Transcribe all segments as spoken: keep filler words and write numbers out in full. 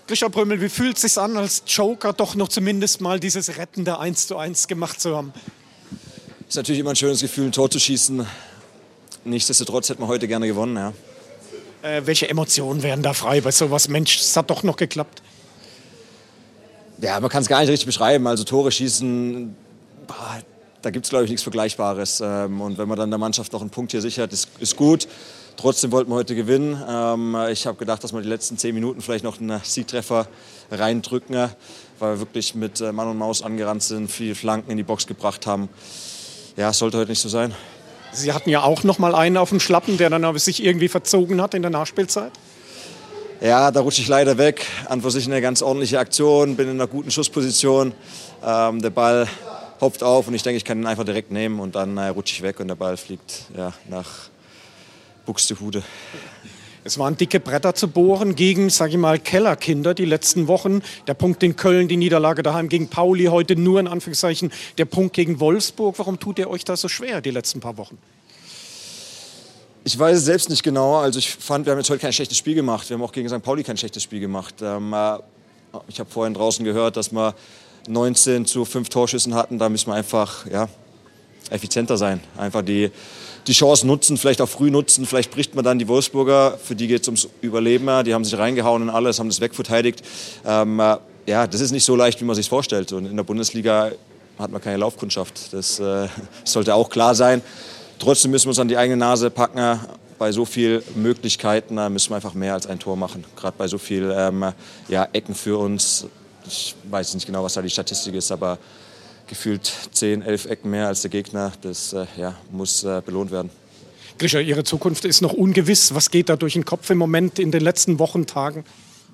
Grisha Prömel, wie fühlt es sich an, als Joker doch noch zumindest mal dieses rettende eins zu eins gemacht zu haben? Ist natürlich immer ein schönes Gefühl, ein Tor zu schießen. Nichtsdestotrotz hätten wir heute gerne gewonnen, ja. Äh, welche Emotionen werden da frei bei sowas? Mensch, es hat doch noch geklappt. Ja, man kann es gar nicht richtig beschreiben. Also Tore schießen, boah, da gibt es, glaube ich, nichts Vergleichbares. Und wenn man dann der Mannschaft noch einen Punkt hier sichert, ist, ist gut. Trotzdem wollten wir heute gewinnen. Ich habe gedacht, dass wir die letzten zehn Minuten vielleicht noch einen Siegtreffer reindrücken, weil wir wirklich mit Mann und Maus angerannt sind, viele Flanken in die Box gebracht haben. Ja, es sollte heute nicht so sein. Sie hatten ja auch noch mal einen auf dem Schlappen, der dann aber sich irgendwie verzogen hat in der Nachspielzeit. Ja, da rutsche ich leider weg. An für sich eine ganz ordentliche Aktion, bin in einer guten Schussposition. Ähm, der Ball hopft auf und ich denke, ich kann ihn einfach direkt nehmen und dann äh, rutsche ich weg und der Ball fliegt ja, nach Buxtehude. Es waren dicke Bretter zu bohren gegen, sage ich mal, Kellerkinder die letzten Wochen. Der Punkt in Köln, die Niederlage daheim gegen Pauli, heute nur in Anführungszeichen der Punkt gegen Wolfsburg. Warum tut ihr euch das so schwer die letzten paar Wochen? Ich weiß es selbst nicht genau. Also ich fand, wir haben jetzt heute kein schlechtes Spiel gemacht. Wir haben auch gegen Sankt Pauli kein schlechtes Spiel gemacht. Ähm, äh, ich habe vorhin draußen gehört, dass wir neunzehn zu fünf Torschüssen hatten. Da müssen wir einfach ja, effizienter sein. Einfach die, die Chance nutzen, vielleicht auch früh nutzen. Vielleicht bricht man dann die Wolfsburger. Für die geht es ums Überleben. Die haben sich reingehauen in alles, haben das wegverteidigt. Ähm, äh, ja, das ist nicht so leicht, wie man sich vorstellt. Und in der Bundesliga hat man keine Laufkundschaft. Das äh, sollte auch klar sein. Trotzdem müssen wir uns an die eigene Nase packen. Bei so vielen Möglichkeiten müssen wir einfach mehr als ein Tor machen. Gerade bei so vielen ähm, ja, Ecken für uns. Ich weiß nicht genau, was da die Statistik ist, aber gefühlt zehn, elf Ecken mehr als der Gegner. Das äh, ja, muss äh, belohnt werden. Grisha, Ihre Zukunft ist noch ungewiss. Was geht da durch den Kopf im Moment in den letzten Wochen, Tagen?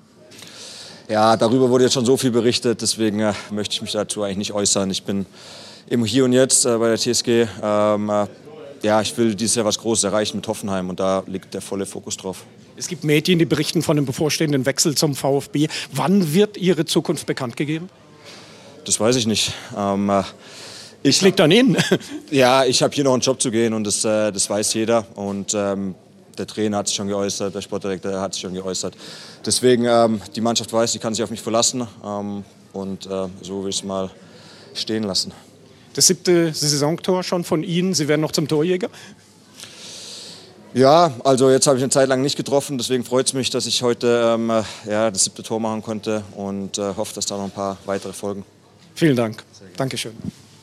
Ja, darüber wurde jetzt schon so viel berichtet. Deswegen äh, möchte ich mich dazu eigentlich nicht äußern. Ich bin im Hier und Jetzt äh, bei der T S G. Ähm, äh, Ja, ich will dieses Jahr was Großes erreichen mit Hoffenheim und da liegt der volle Fokus drauf. Es gibt Medien, die berichten von dem bevorstehenden Wechsel zum VfB. Wann wird Ihre Zukunft bekannt gegeben? Das weiß ich nicht. Ähm, ich leg dann hin. Ja, ich habe hier noch einen Job zu gehen und das, äh, das weiß jeder. Und ähm, der Trainer hat sich schon geäußert, der Sportdirektor hat sich schon geäußert. Deswegen, ähm, die Mannschaft weiß, die kann sich auf mich verlassen. Ähm, und äh, so will ich es mal stehen lassen. Das siebte Saisontor schon von Ihnen. Sie werden noch zum Torjäger? Ja, also jetzt habe ich eine Zeit lang nicht getroffen. Deswegen freut es mich, dass ich heute ähm, ja, das siebte Tor machen konnte und äh, hoffe, dass da noch ein paar weitere folgen. Vielen Dank. Dankeschön.